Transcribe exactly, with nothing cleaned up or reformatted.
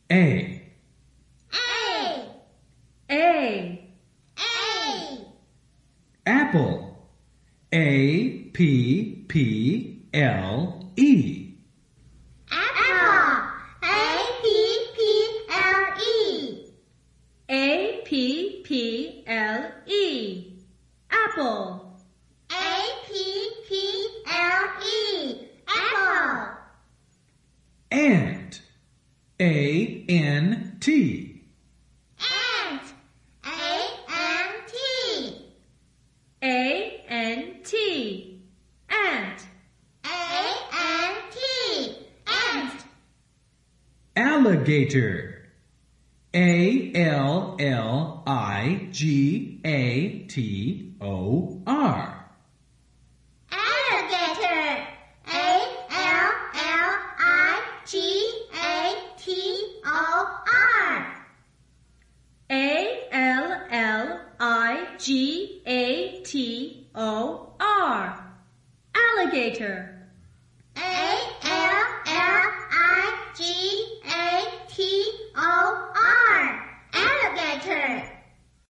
A. A. A. A. Apple. A P P L E. Apple. A P P L E. A P P L E. Apple. A P P L E. Apple. Ant. A N T. Ant. A N T. A N T. Ant. A N T. Ant. Alligator. A L L I G A T O R. Alligator. A L L I G A T O R. A L L I G A T O R. Alligator.